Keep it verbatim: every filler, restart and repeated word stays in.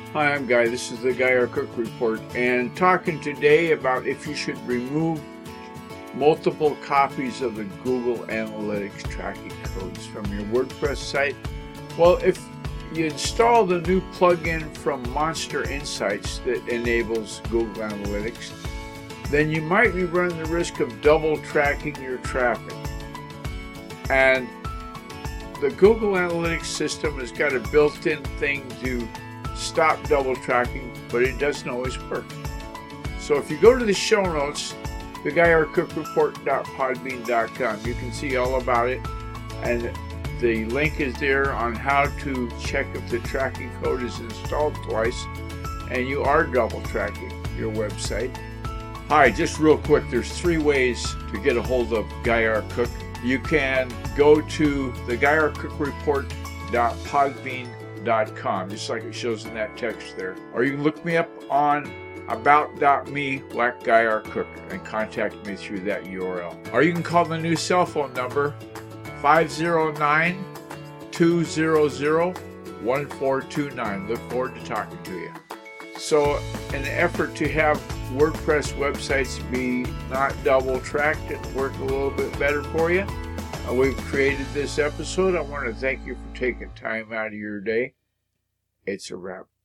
Hi, I'm Guy. This is the Guy R. Cook Report, and talking today about if you should remove multiple copies of the Google Analytics tracking codes from your WordPress site. Well, if you install the new plugin from Monster Insights that enables Google Analytics, then you might be running the risk of double tracking your traffic. And the Google Analytics system has got a built-in thing to stop double tracking, but it doesn't always work. So if you go to the show notes, the guy r cook report dot podbean dot com, you can see all about it, and the link is there on how to check if the tracking code is installed twice and you are double tracking your website. Hi, just real quick, there's three ways to get a hold of Guy R. Cook. You can go to the guy r cook report dot podbean dot com, just like it shows in that text there. Or you can look me up on about dot me, Black Guy R. Cook, and contact me through that U R L. Or you can call the new cell phone number, five oh nine, two hundred, one four two nine. Look forward to talking to you. So, in an effort to have WordPress websites be not double tracked and work a little bit better for you, uh, we've created this episode. I want to thank you for taking time out of your day. It's a wrap.